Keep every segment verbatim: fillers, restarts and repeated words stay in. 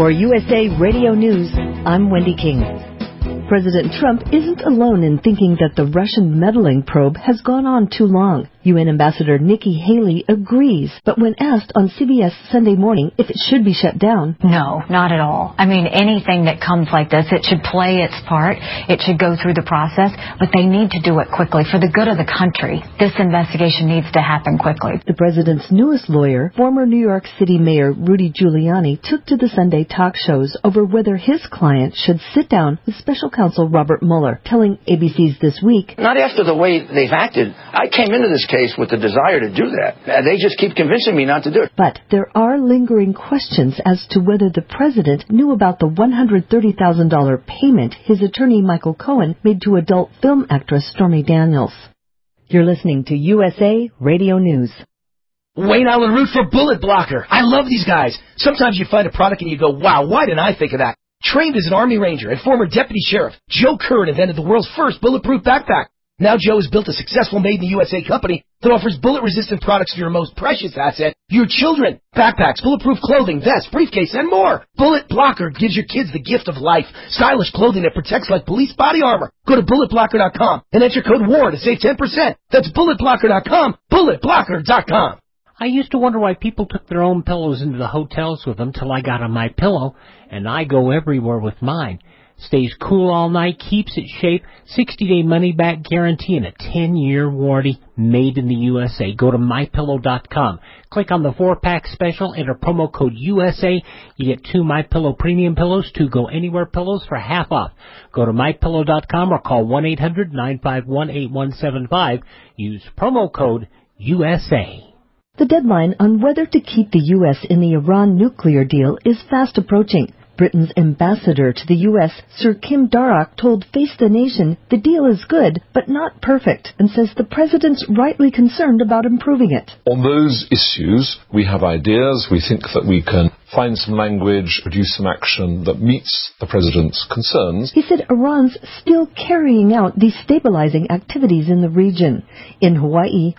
For U S A Radio News, I'm Wendy King. President Trump isn't alone in thinking that the Russian meddling probe has gone on too long. U N Ambassador Nikki Haley agrees, but when asked on C B S Sunday Morning if it should be shut down... No, not at all. I mean, anything that comes like this, it should play its part. It should go through the process, but they need to do it quickly for the good of the country. This investigation needs to happen quickly. The president's newest lawyer, former New York City Mayor Rudy Giuliani, took to the Sunday talk shows over whether his client should sit down with special counsel Robert Mueller, telling A B C's This Week... Not after the way they've acted. I came into this case with the desire to do that. And they just keep convincing me not to do it. But there are lingering questions as to whether the president knew about the one hundred thirty thousand dollars payment his attorney Michael Cohen made to adult film actress Stormy Daniels. You're listening to U S A Radio News. Wayne Island Root for Bullet Blocker. I love these guys. Sometimes you find a product and you go, wow, why didn't I think of that? Trained as an Army Ranger and former deputy sheriff, Joe Curran invented the world's first bulletproof backpack. Now Joe has built a successful made-in-the-U S A company that offers bullet-resistant products for your most precious asset, your children. Backpacks, bulletproof clothing, vests, briefcase, and more. Bullet Blocker gives your kids the gift of life. Stylish clothing that protects like police body armor. Go to bullet blocker dot com and enter code WAR to save ten percent. That's bullet blocker dot com, bullet blocker dot com. I used to wonder why people took their own pillows into the hotels with them till I got on My Pillow, and I go everywhere with mine. Stays cool all night, keeps its shape, sixty-day money-back guarantee, and a ten-year warranty made in the U S A. Go to my pillow dot com. Click on the four-pack special, enter promo code U S A. You get two My Pillow premium pillows, two Go Anywhere pillows for half off. Go to my pillow dot com or call one eight hundred nine five one eight one seven five. Use promo code U S A. The deadline on whether to keep the U S in the Iran nuclear deal is fast approaching. Britain's ambassador to the U S, Sir Kim Darroch, told Face the Nation the deal is good, but not perfect, and says the president's rightly concerned about improving it. On those issues, we have ideas. We think that we can find some language, produce some action that meets the president's concerns. He said Iran's still carrying out destabilizing activities in the region. In Hawaii,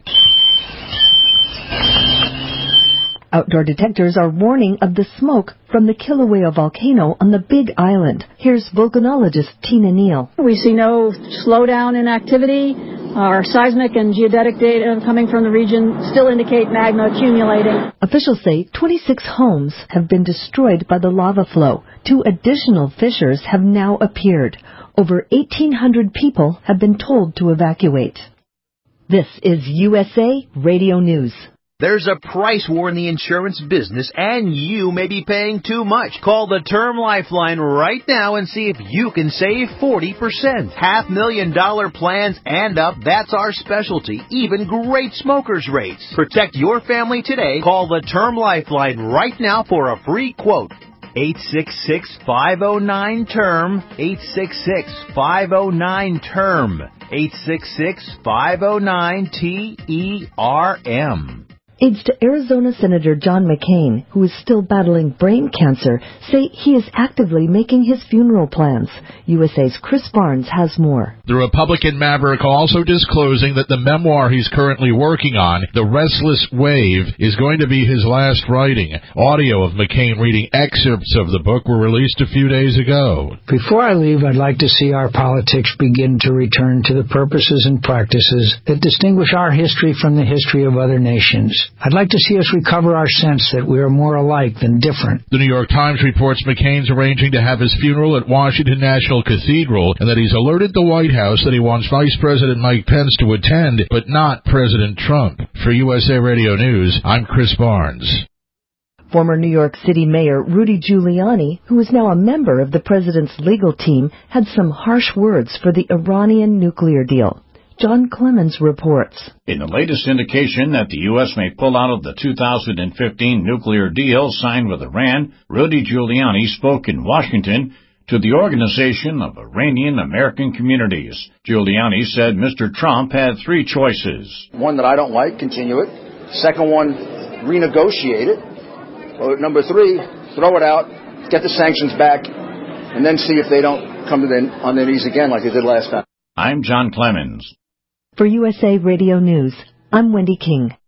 outdoor detectors are warning of the smoke from the Kilauea volcano on the Big Island. Here's volcanologist Tina Neal. We see no slowdown in activity. Our seismic and geodetic data coming from the region still indicate magma accumulating. Officials say twenty-six homes have been destroyed by the lava flow. Two additional fissures have now appeared. Over eighteen hundred people have been told to evacuate. This is U S A Radio News. There's a price war in the insurance business, and you may be paying too much. Call the Term Lifeline right now and see if you can save forty percent. Half million dollar plans and up, that's our specialty. Even great smokers rates. Protect your family today. Call the Term Lifeline right now for a free quote. eight six six, five oh nine, T E R M. eight six six, five oh nine, T E R M. eight six six, five oh nine, T E R M. Aides to Arizona Senator John McCain, who is still battling brain cancer, say he is actively making his funeral plans. U S A's Chris Barnes has more. The Republican maverick also disclosing that the memoir he's currently working on, The Restless Wave, is going to be his last writing. Audio of McCain reading excerpts of the book were released a few days ago. Before I leave, I'd like to see our politics begin to return to the purposes and practices that distinguish our history from the history of other nations. I'd like to see us recover our sense that we are more alike than different. The New York Times reports McCain's arranging to have his funeral at Washington National Cathedral and that he's alerted the White House that he wants Vice President Mike Pence to attend, but not President Trump. For U S A Radio News, I'm Chris Barnes. Former New York City Mayor Rudy Giuliani, who is now a member of the president's legal team, had some harsh words for the Iranian nuclear deal. John Clemens reports. In the latest indication that the U S may pull out of the two thousand fifteen nuclear deal signed with Iran, Rudy Giuliani spoke in Washington to the Organization of Iranian American Communities. Giuliani said Mister Trump had three choices. One that I don't like, continue it. Second one, renegotiate it. Or number three, throw it out, get the sanctions back, and then see if they don't come to the, on their knees again like they did last time. I'm John Clemens. For U S A Radio News, I'm Wendy King.